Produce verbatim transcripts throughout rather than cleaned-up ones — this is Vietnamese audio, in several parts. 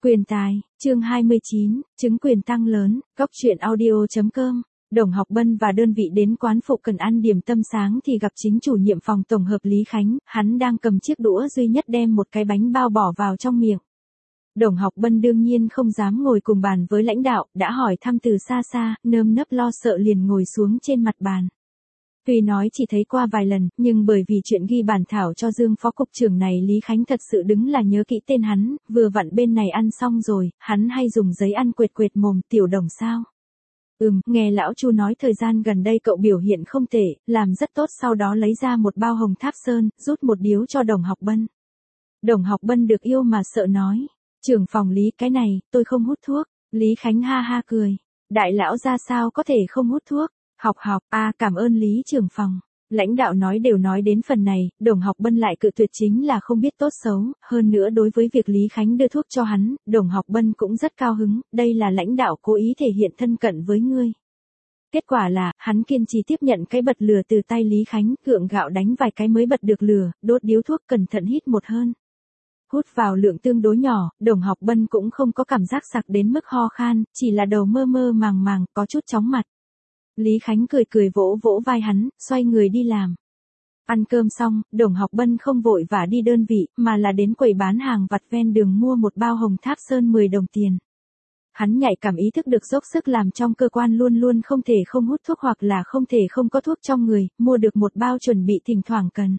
Quyền tài, chương hai mươi chín, chứng quyền tăng lớn, góc truyện audio.com. Đồng Học Bân và đơn vị đến quán phụ cần ăn điểm tâm sáng thì gặp chính chủ nhiệm phòng tổng hợp Lý Khánh, hắn đang cầm chiếc đũa duy nhất đem một cái bánh bao bỏ vào trong miệng. Đồng Học Bân đương nhiên không dám ngồi cùng bàn với lãnh đạo, đã hỏi thăm từ xa xa, nơm nớp lo sợ liền ngồi xuống trên mặt bàn. Tuy nói chỉ thấy qua vài lần, nhưng bởi vì chuyện ghi bản thảo cho Dương phó cục trưởng này Lý Khánh thật sự đứng là nhớ kỹ tên hắn, vừa vặn bên này ăn xong rồi, hắn hay dùng giấy ăn quệt quệt mồm. Tiểu Đồng sao? Ừm, nghe lão Chu nói thời gian gần đây cậu biểu hiện không tệ, làm rất tốt, sau đó lấy ra một bao hồng tháp sơn, rút một điếu cho Đồng Học Bân. Đồng Học Bân được yêu mà sợ nói, trưởng phòng Lý, cái này, tôi không hút thuốc. Lý Khánh ha ha cười, đại lão ra sao có thể không hút thuốc? Học học, à cảm ơn Lý trưởng phòng. Lãnh đạo nói đều nói đến phần này, Đồng Học Bân lại cự tuyệt, chính là không biết tốt xấu, hơn nữa đối với việc Lý Khánh đưa thuốc cho hắn, Đồng Học Bân cũng rất cao hứng, đây là lãnh đạo cố ý thể hiện thân cận với ngươi. Kết quả là, hắn kiên trì tiếp nhận cái bật lửa từ tay Lý Khánh, gượng gạo đánh vài cái mới bật được lửa, đốt điếu thuốc cẩn thận hít một hơn. Hút vào lượng tương đối nhỏ, Đồng Học Bân cũng không có cảm giác sặc đến mức ho khan, chỉ là đầu mơ mơ màng màng, có chút chóng mặt. Lý Khánh cười cười vỗ vỗ vai hắn, xoay người đi làm. Ăn cơm xong, Đồng Học Bân không vội vã đi đơn vị, mà là đến quầy bán hàng vặt ven đường mua một bao hồng tháp sơn mười đồng tiền. Hắn nhạy cảm ý thức được dốc sức làm trong cơ quan luôn luôn không thể không hút thuốc hoặc là không thể không có thuốc trong người, mua được một bao chuẩn bị thỉnh thoảng cần.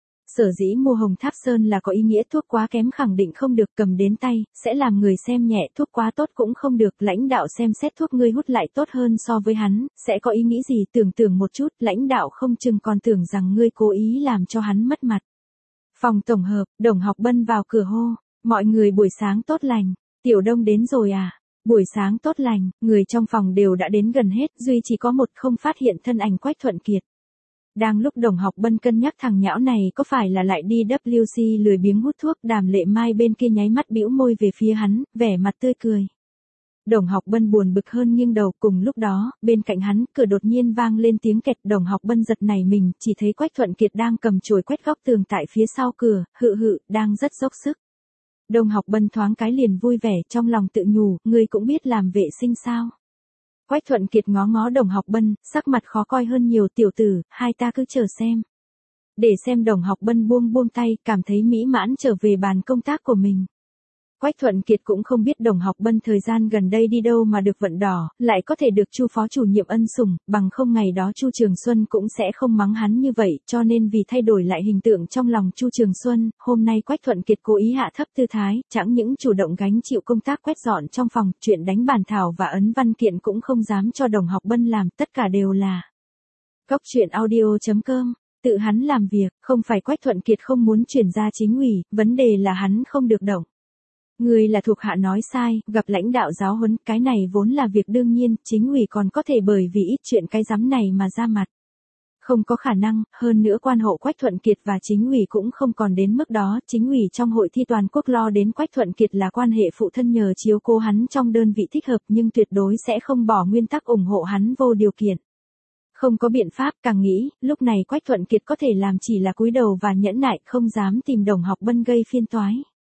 Sở dĩ mua hồng tháp sơn là có ý nghĩa thuốc quá kém khẳng định không được cầm đến tay, sẽ làm người xem nhẹ, thuốc quá tốt cũng không được, lãnh đạo xem xét thuốc ngươi hút lại tốt hơn so với hắn, sẽ có ý nghĩ gì, tưởng tượng một chút, lãnh đạo không chừng còn tưởng rằng ngươi cố ý làm cho hắn mất mặt. Phòng tổng hợp, Đồng Học Bân vào cửa hô, mọi người buổi sáng tốt lành, Tiểu Đông đến rồi à? Buổi sáng tốt lành, người trong phòng đều đã đến gần hết, duy chỉ có một không phát hiện thân ảnh Quách Thuận Kiệt. Đang lúc Đồng Học Bân cân nhắc thằng nhão này có phải là lại đi vê kép xê lười biếng hút thuốc, Đàm Lệ Mai bên kia nháy mắt bĩu môi về phía hắn, vẻ mặt tươi cười. Đồng Học Bân buồn bực hơn nghiêng đầu, cùng lúc đó, bên cạnh hắn, cửa đột nhiên vang lên tiếng kẹt, Đồng Học Bân giật nảy mình, chỉ thấy Quách Thuận Kiệt đang cầm chổi quét góc tường tại phía sau cửa, hự hự, đang rất dốc sức. Đồng Học Bân thoáng cái liền vui vẻ, trong lòng tự nhủ, ngươi cũng biết làm vệ sinh sao? Quách Thuận Kiệt ngó ngó Đồng Học Bân, sắc mặt khó coi hơn nhiều, tiểu tử, hai ta cứ chờ xem. Để xem. Đồng Học Bân buông buông tay, cảm thấy mỹ mãn trở về bàn công tác của mình. Quách Thuận Kiệt cũng không biết Đồng Học Bân thời gian gần đây đi đâu mà được vận đỏ, lại có thể được Chu phó chủ nhiệm ân sủng, bằng không ngày đó Chu Trường Xuân cũng sẽ không mắng hắn như vậy, cho nên vì thay đổi lại hình tượng trong lòng Chu Trường Xuân, hôm nay Quách Thuận Kiệt cố ý hạ thấp tư thái, chẳng những chủ động gánh chịu công tác quét dọn trong phòng, chuyện đánh bản thảo và ấn văn kiện cũng không dám cho Đồng Học Bân làm, tất cả đều là góc truyện audio.com, tự hắn làm việc, không phải Quách Thuận Kiệt không muốn chuyển ra chính ủy, vấn đề là hắn không được động. Người là thuộc hạ nói sai, gặp lãnh đạo giáo huấn, cái này vốn là việc đương nhiên, chính ủy còn có thể bởi vì ít chuyện cái rắm này mà ra mặt. Không có khả năng, hơn nữa quan hộ Quách Thuận Kiệt và chính ủy cũng không còn đến mức đó, chính ủy trong hội thi toàn quốc lo đến Quách Thuận Kiệt là quan hệ phụ thân nhờ chiếu cố hắn trong đơn vị thích hợp, nhưng tuyệt đối sẽ không bỏ nguyên tắc ủng hộ hắn vô điều kiện. Không có biện pháp, càng nghĩ, lúc này Quách Thuận Kiệt có thể làm chỉ là cúi đầu và nhẫn nại, không dám tìm Đồng Học Bân gây phiên toái.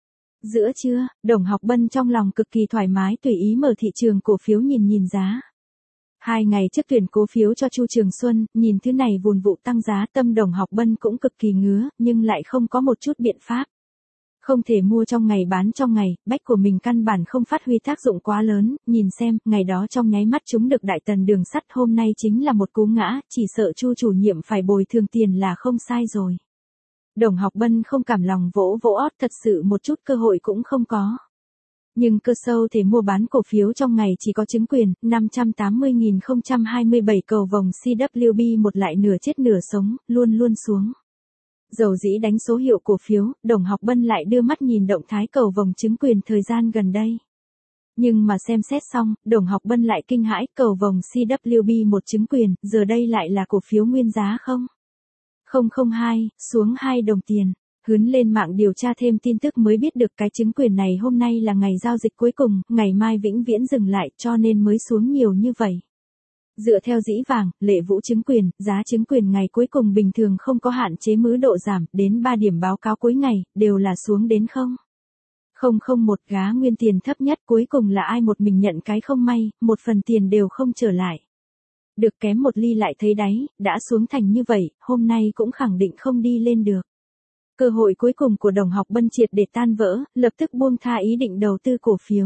Giữa trưa, Đồng Học Bân trong lòng cực kỳ thoải mái, tùy ý mở thị trường cổ phiếu nhìn nhìn giá. Hai ngày trước tuyển cổ phiếu cho Chu Trường Xuân, nhìn thứ này vùn vụ tăng giá, tâm Đồng Học Bân cũng cực kỳ ngứa, nhưng lại không có một chút biện pháp. Không thể mua trong ngày bán trong ngày, bách của mình căn bản không phát huy tác dụng quá lớn, nhìn xem, ngày đó trong nháy mắt chúng được Đại Tần Đường Sắt, hôm nay chính là một cú ngã, chỉ sợ Chu chủ nhiệm phải bồi thường tiền là không sai rồi. Đồng Học Bân không cảm lòng vỗ vỗ ót, thật sự một chút cơ hội cũng không có. Nhưng cơ sâu thể mua bán cổ phiếu trong ngày chỉ có chứng quyền, năm trăm tám mươi nghìn không trăm hai mươi bảy cầu vòng xê vê bê một lại nửa chết nửa sống, luôn luôn xuống. Dầu dĩ đánh số hiệu cổ phiếu, Đồng Học Bân lại đưa mắt nhìn động thái cầu vòng chứng quyền thời gian gần đây. Nhưng mà xem xét xong, Đồng Học Bân lại kinh hãi, cầu vòng xê vê bê một chứng quyền, giờ đây lại là cổ phiếu nguyên giá không? không không hai, xuống hai đồng tiền. Hướn lên mạng điều tra thêm tin tức mới biết được cái chứng quyền này hôm nay là ngày giao dịch cuối cùng, ngày mai vĩnh viễn dừng lại cho nên mới xuống nhiều như vậy. Dựa theo dĩ vàng, Lệ Vũ chứng quyền, giá chứng quyền ngày cuối cùng bình thường không có hạn chế mứ độ giảm, đến ba điểm báo cáo cuối ngày, đều là xuống đến không. Không không một gá nguyên tiền thấp nhất cuối cùng là ai một mình nhận cái không may, một phần tiền đều không trở lại. Được kém một ly lại thấy đáy, đã xuống thành như vậy, hôm nay cũng khẳng định không đi lên được. Cơ hội cuối cùng của đồng học Bân triệt để tan vỡ, lập tức buông tha ý định đầu tư cổ phiếu.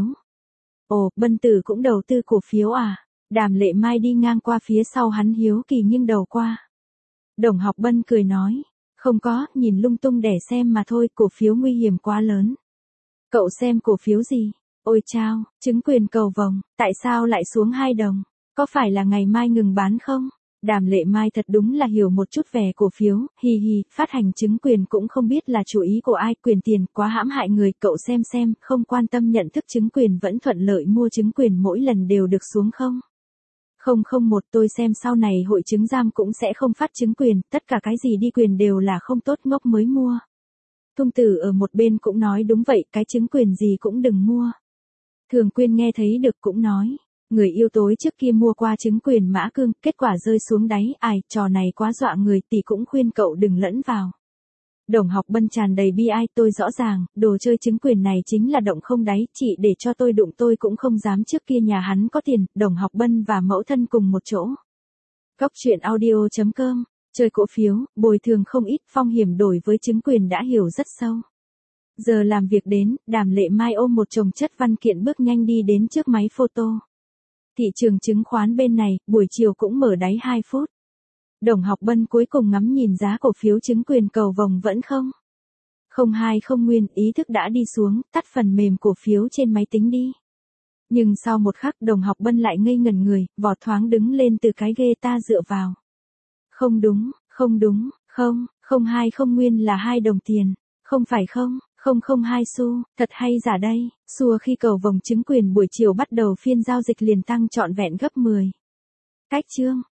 Ồ, Bân Tử cũng đầu tư cổ phiếu à? Đàm Lệ Mai đi ngang qua phía sau hắn hiếu kỳ nghiêng đầu qua. Đồng học Bân cười nói, không có, nhìn lung tung để xem mà thôi, cổ phiếu nguy hiểm quá lớn. Cậu xem cổ phiếu gì? Ôi chao, chứng quyền cầu vồng, tại sao lại xuống hai đồng? Có phải là ngày mai ngừng bán không? Đàm Lệ Mai thật đúng là hiểu một chút về cổ phiếu, hi hi, phát hành chứng quyền cũng không biết là chủ ý của ai, quyền tiền quá hãm hại người, cậu xem xem, không quan tâm nhận thức chứng quyền vẫn thuận lợi mua chứng quyền mỗi lần đều được xuống không? Không không một tôi xem sau này hội chứng giam cũng sẽ không phát chứng quyền, tất cả cái gì đi quyền đều là không tốt ngốc mới mua. Tung Tử ở một bên cũng nói đúng vậy, cái chứng quyền gì cũng đừng mua. Thường Quyên nghe thấy được cũng nói. Người yêu tối trước kia mua qua chứng quyền Mã Cương, kết quả rơi xuống đáy, ai, trò này quá dọa người, tỷ cũng khuyên cậu đừng lẫn vào. Đồng học Bân tràn đầy bi ai, tôi rõ ràng, đồ chơi chứng quyền này chính là động không đáy, chị để cho tôi đụng tôi cũng không dám, trước kia nhà hắn có tiền, đồng học Bân và mẫu thân cùng một chỗ. Góc truyện audio chấm com, chơi cổ phiếu, bồi thường không ít, phong hiểm đổi với chứng quyền đã hiểu rất sâu. Giờ làm việc đến, Đàm Lệ Mai ôm một chồng chất văn kiện bước nhanh đi đến trước máy photo. Thị trường chứng khoán bên này, buổi chiều cũng mở đáy hai phút. Đồng học Bân cuối cùng ngắm nhìn giá cổ phiếu chứng quyền cầu vồng vẫn không. Không hai không nguyên, ý thức đã đi xuống, tắt phần mềm cổ phiếu trên máy tính đi. Nhưng sau một khắc đồng học Bân lại ngây ngẩn người, vỏ thoáng đứng lên từ cái ghê ta dựa vào. Không đúng, không đúng, không, không hai không nguyên là hai đồng tiền, không phải không. Không không hai xu, thật hay giả đây, xua khi cầu vồng chứng quyền buổi chiều bắt đầu phiên giao dịch liền tăng trọn vẹn gấp mười. Cách chương